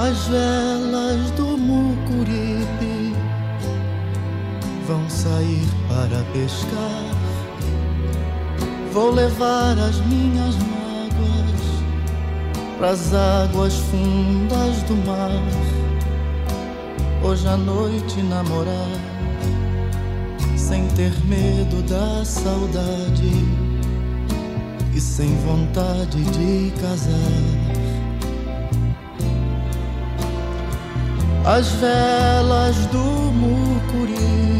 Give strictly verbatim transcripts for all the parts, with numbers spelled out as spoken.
As velas do Mucuripe vão sair para pescar. Vou levar as minhas mágoas pras águas fundas do mar. Hoje à noite namorar, sem ter medo da saudade e sem vontade de casar. As velas do Mucuripe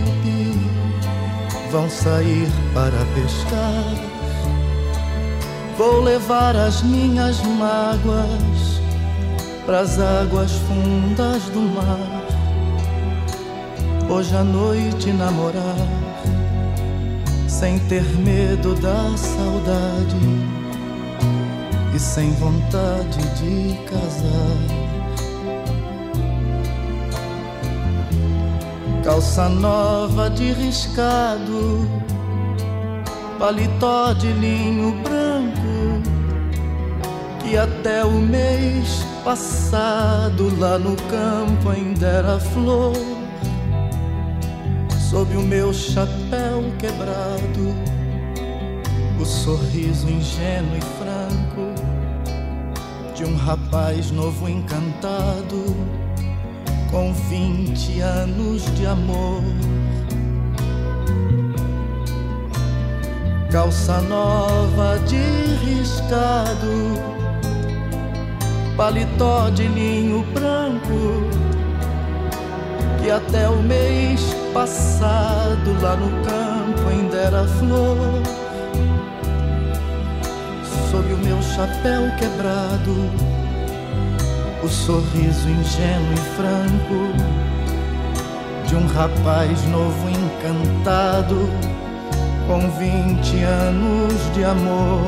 vão sair para pescar. Vou levar as minhas mágoas pras águas fundas do mar. Hoje à noite namorar, sem ter medo da saudade e sem vontade de casar. Calça nova de riscado, paletó de linho branco, que até o mês passado lá no campo ainda era flor. Sob o meu chapéu quebrado, o sorriso ingênuo e franco de um rapaz novo encantado, com vinte anos de amor. Calça nova de riscado, paletó de linho branco, que até o mês passado lá no campo ainda era flor. Sob o meu chapéu quebrado, o sorriso ingênuo e franco de um rapaz novo encantado, com vinte anos de amor.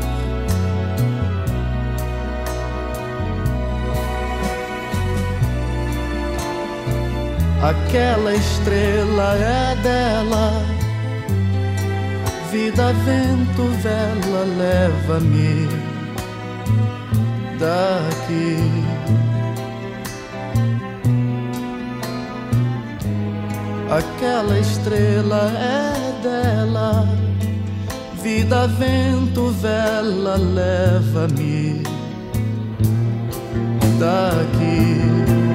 Aquela estrela é dela, vida, vento, vela, leva-me daqui. Aquela estrela é dela, vida, vento, vela, leva-me daqui.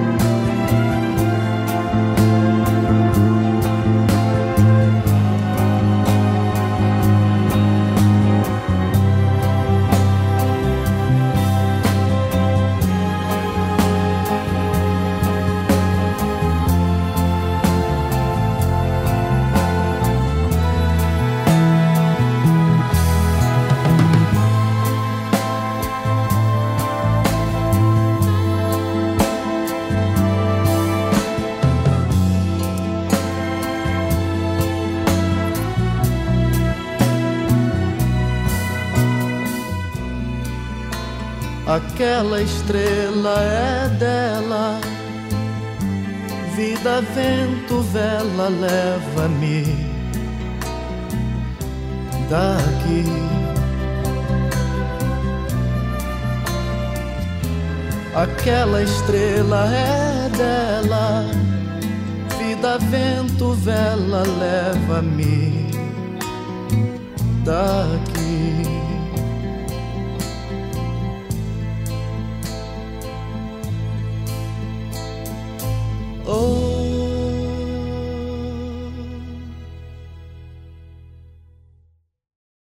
Aquela estrela é dela, vida, vento, vela, leva-me daqui. Aquela estrela é dela, vida, vento, vela, leva-me daqui.